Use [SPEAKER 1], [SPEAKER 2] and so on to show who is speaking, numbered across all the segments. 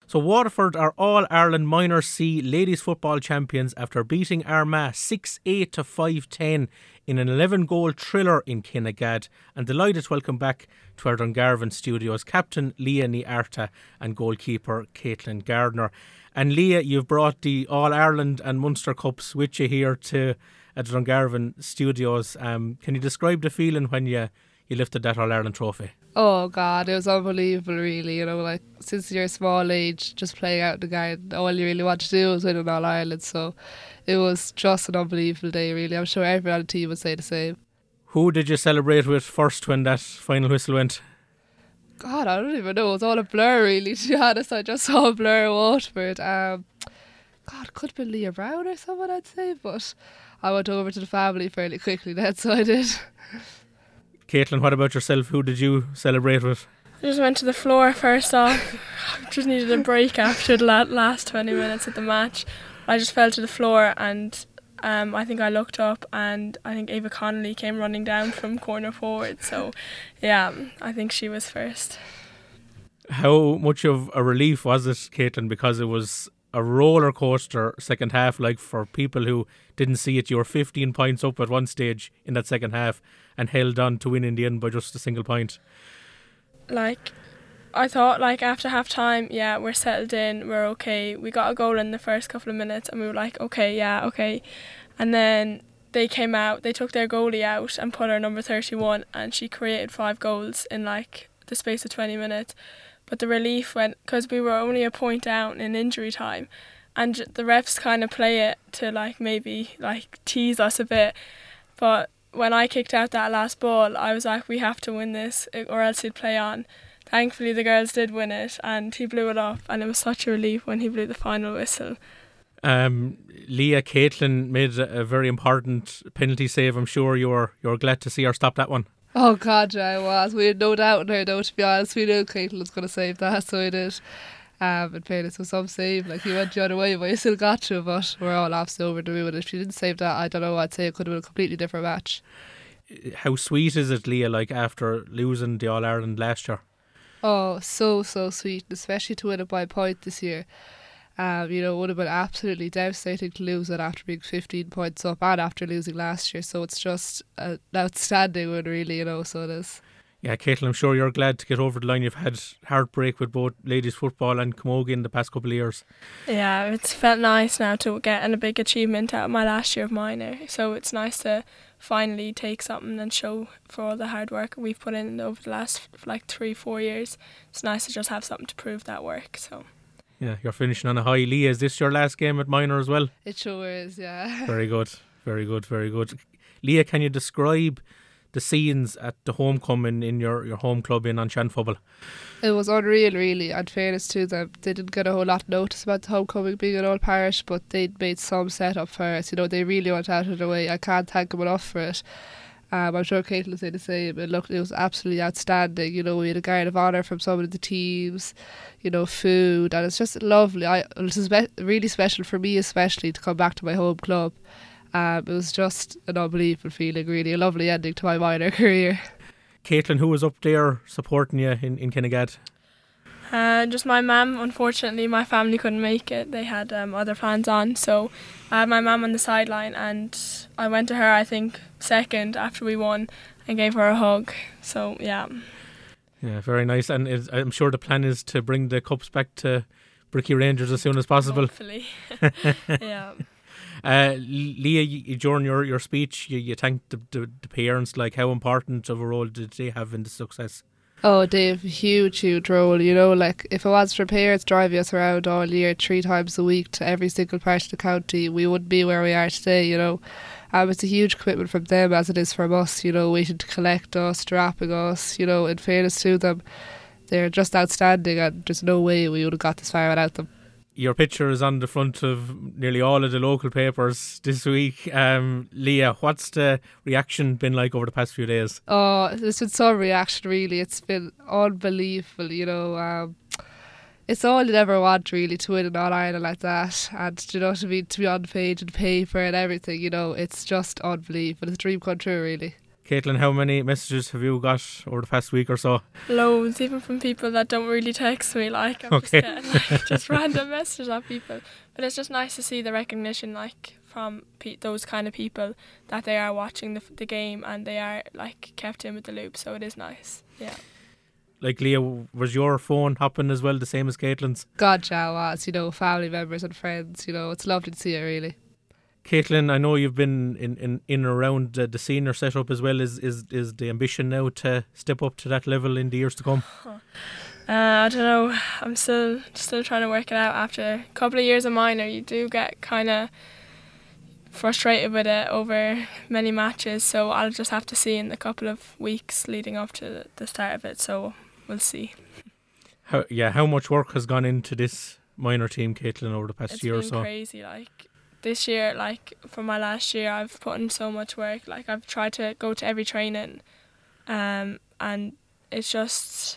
[SPEAKER 1] So Waterford are All-Ireland Minor C ladies football champions after beating Armagh 6-8 to 5-10 in an 11-goal thriller in Kinnegad, and delighted to welcome back to our Dungarvan studios Captain Leah Ní Arta and goalkeeper Caitlin Gardner. And Leah, you've brought the All-Ireland and Munster Cups with you here to the Dungarvan studios. Can you describe the feeling when you lifted that All-Ireland trophy?
[SPEAKER 2] Oh God, it was unbelievable really, you know, like since you're a small age, just playing out in the garden, all you really want to do is win an All-Ireland, so it was just an unbelievable day really. I'm sure everyone on the team would say the same.
[SPEAKER 1] Who did you celebrate with first when that final whistle went?
[SPEAKER 2] God, I don't even know, it was all a blur really, to be honest. I just saw a blur of Waterford. God, could have been Leah Brown or someone I'd say, but I went over to the family fairly quickly then, so I did.
[SPEAKER 1] Caitlin, what about yourself? Who did you celebrate with?
[SPEAKER 3] I just went to the floor first off. Just needed a break after the last 20 minutes of the match. I just fell to the floor and I think I looked up and I think Ava Connolly came running down from corner forward. So yeah, I think she was first.
[SPEAKER 1] How much of a relief was it, Caitlin, because it was a roller coaster second half? Like, for people who didn't see it, you were 15 points up at one stage in that second half and held on to win in the end by just a single point.
[SPEAKER 3] Like, I thought, like, after half time, yeah, we're settled in, we're okay. We got a goal in the first couple of minutes and we were like, okay. And then they came out, they took their goalie out and put our number 31, and she created 5 goals in like the space of 20 minutes. But the relief went, because we were only a point down in injury time, and the refs kind of play it to like maybe like tease us a bit. But when I kicked out that last ball, I was like, we have to win this or else he'd play on. Thankfully the girls did win it and he blew it up, and it was such a relief when he blew the final whistle.
[SPEAKER 1] Leah, Caitlin made a very important penalty save. I'm sure you're glad to see her stop that one.
[SPEAKER 2] Oh God, yeah, I was. We had no doubt in her though, to be honest. We knew Caitlin was going to save that, so we did. In fairness, was some save. Like, he went the other way, but he still got to, but we're all absolutely over the moon. If she didn't save that, I don't know, I'd say it could have been a completely different match.
[SPEAKER 1] How sweet is it, Leah, like after losing the All-Ireland last year?
[SPEAKER 2] Oh, so sweet, especially to win it by a point this year. You know, it would have been absolutely devastating to lose it after being 15 points up and after losing last year. So it's just an outstanding win, really, you know, so it is.
[SPEAKER 1] Yeah, Caitlin, I'm sure you're glad to get over the line. You've had heartbreak with both ladies football and camogie in the past couple of years.
[SPEAKER 3] Yeah, it's felt nice now to get a big achievement out of my last year of minor. So it's nice to finally take something and show for all the hard work we've put in over the last like 3-4 years. It's nice to just have something to prove that work. So
[SPEAKER 1] yeah, you're finishing on a high. Leah, is this your last game at minor as well?
[SPEAKER 2] It sure is, yeah.
[SPEAKER 1] Very good. Leah, can you describe the scenes at the homecoming in your home club in Anshanfubble?
[SPEAKER 2] It was unreal, really. And fairness to them, they didn't get a whole lot of notice about the homecoming being an old parish, but they'd made some setup for us. You know, they really went out of their way. I can't thank them enough for it. I'm sure Caitlin will say the same. It was absolutely outstanding. You know, we had a guard of honour from some of the teams, you know, food, and it's just lovely. It was really special for me, especially, to come back to my home club. It was just an unbelievable feeling, really. A lovely ending to my minor career.
[SPEAKER 1] Caitlin, who was up there supporting you in Kinnegad?
[SPEAKER 3] Just my mum. Unfortunately, my family couldn't make it. They had other plans on, so I had my mum on the sideline, and I went to her, I think, second after we won, and gave her a hug. So yeah. Yeah,
[SPEAKER 1] very nice. And I'm sure the plan is to bring the cups back to Bricky Rangers as soon as possible.
[SPEAKER 3] Hopefully. Yeah.
[SPEAKER 1] Leah, during your speech, you thanked the parents. Like, how important of a role did they have in the success?
[SPEAKER 2] Oh, they have a huge role, you know. Like, if it was for parents driving us around all year 3 times a week to every single part of the county, we wouldn't be where we are today, you know. It's a huge commitment from them as it is from us, you know, waiting to collect us, dropping us, you know. In fairness to them, they're just outstanding, and there's no way we would have got this far without them.
[SPEAKER 1] Your picture is on the front of nearly all of the local papers this week. Leah, what's the reaction been like over the past few days?
[SPEAKER 2] Oh, there's been some reaction, really. It's been unbelievable, you know. It's all you'd ever want, really, to win an All-Ireland like that. And, you know, to be on the page and paper and everything, you know, it's just unbelievable. It's a dream come true, really.
[SPEAKER 1] Caitlin, how many messages have you got over the past week or so?
[SPEAKER 3] Loads, even from people that don't really text me. Like, I'm
[SPEAKER 1] Okay.
[SPEAKER 3] just getting like, just random messages off people. But it's just nice to see the recognition, like, from those kind of people, that they are watching the game and they are, like, kept in with the loop. So it is nice. Yeah.
[SPEAKER 1] Like, Leah, was your phone hopping as well, the same as Caitlin's?
[SPEAKER 2] God, yeah, it was, you know, family members and friends, you know, it's lovely to see it, really.
[SPEAKER 1] Caitlin, I know you've been in and around the senior setup as well. Is the ambition now to step up to that level in the years to come?
[SPEAKER 3] I don't know. I'm still trying to work it out. After a couple of years of minor, you do get kind of frustrated with it over many matches. So I'll just have to see in the couple of weeks leading up to the start of it. So we'll see.
[SPEAKER 1] How much work has gone into this minor team, Caitlin, over the past year or so?
[SPEAKER 3] It's been crazy. Like, this year, like, for my last year, I've put in so much work. Like, I've tried to go to every training, and it's just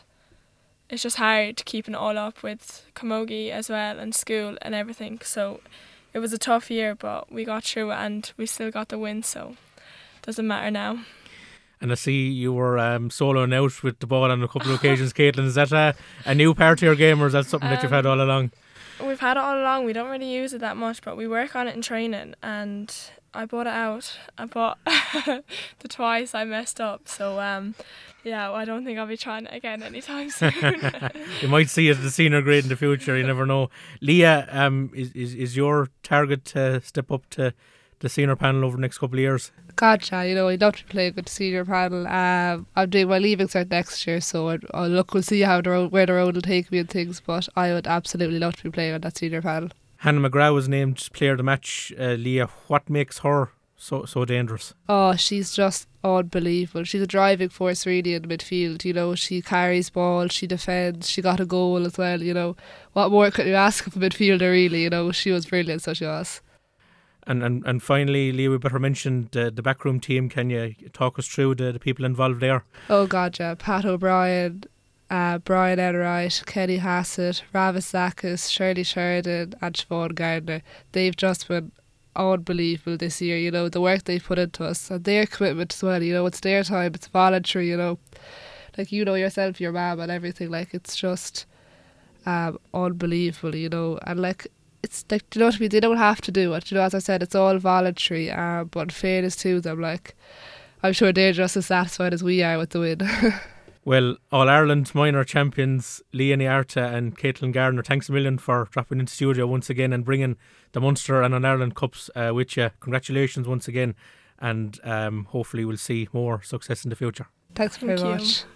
[SPEAKER 3] hard keeping it all up with camogie as well and school and everything. So it was a tough year, but we got through it and we still got the win. So it doesn't matter now.
[SPEAKER 1] And I see you were soloing out with the ball on a couple of occasions, Caitlin. Is that a new part of your game, or is that something that you've had all along?
[SPEAKER 3] We've had it all along. We don't really use it that much, but we work on it in training, and I bought it out. I bought the twice I messed up. So, I don't think I'll be trying it again anytime soon.
[SPEAKER 1] You might see it at the senior grade in the future, you never know. Leah, is your target to step up to the senior panel over the next couple of years?
[SPEAKER 2] God, yeah, you know, I'd love to play with the senior panel. I'm doing my leaving cert next year, so we'll see where the road will take me and things, but I would absolutely love to be playing on that senior panel.
[SPEAKER 1] Hannah McGrath was named player of the match. Leah, what makes her so dangerous?
[SPEAKER 2] Oh, she's just unbelievable. She's a driving force really in midfield, you know. She carries ball, she defends, she got a goal as well, you know. What more could you ask of a midfielder really, you know. She was brilliant, so she was.
[SPEAKER 1] And finally, Leah, we better mention the backroom team. Can you talk us through the people involved there?
[SPEAKER 2] Oh God, yeah. Pat O'Brien, Brian Enright, Kenny Hassett, Ravis Zakis, Shirley Sheridan and Siobhan Gardner. They've just been unbelievable this year, you know, the work they've put into us and their commitment as well, you know, it's their time, it's voluntary, you know, like, you know yourself, your mum and everything, like, it's just unbelievable, you know, and like, it's like, you know what I mean, they don't have to do it, you know, as I said, it's all voluntary, but in fairness to them, like, I'm sure they're just as satisfied as we are with the win.
[SPEAKER 1] Well, All-Ireland minor champions Leonie Arta and Caitlin Gardner, thanks a million for dropping into studio once again and bringing the Munster and All-Ireland Cups with you. Congratulations once again, and hopefully we'll see more success in the future.
[SPEAKER 2] Thanks very much.